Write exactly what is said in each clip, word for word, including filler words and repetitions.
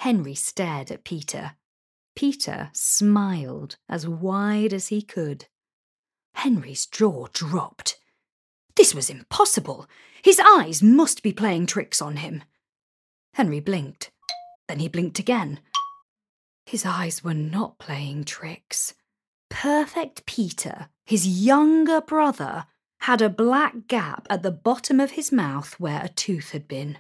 Henry stared at Peter. Peter smiled as wide as he could. Henry's jaw dropped. This was impossible. His eyes must be playing tricks on him. Henry blinked. Then he blinked again. His eyes were not playing tricks. Perfect Peter, his younger brother, had a black gap at the bottom of his mouth where a tooth had been.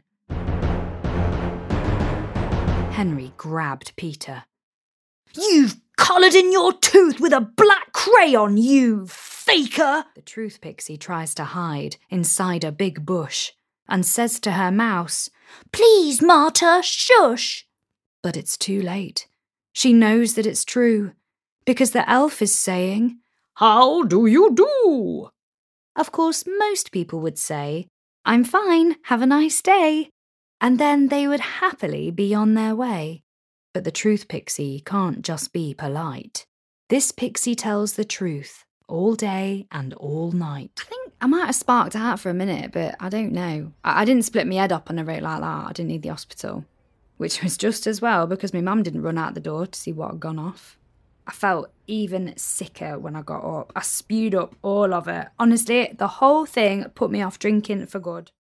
Henry grabbed Peter. "You've coloured in your tooth with a black crayon, you faker!" The truth pixie tries to hide inside a big bush and says to her mouse, "Please, Marta, shush!" But it's too late. She knows that it's true, because the elf is saying, "How do you do?" Of course, most people would say, "I'm fine, have a nice day," and then they would happily be on their way. But the truth pixie can't just be polite. This pixie tells the truth all day and all night. I think I might have sparked out for a minute, but I don't know. I, I didn't split my head up on a rate like that. I didn't need the hospital. Which was just as well, because my mum didn't run out the door to see what had gone off. I felt even sicker when I got up. I spewed up all of it. Honestly, the whole thing put me off drinking for good.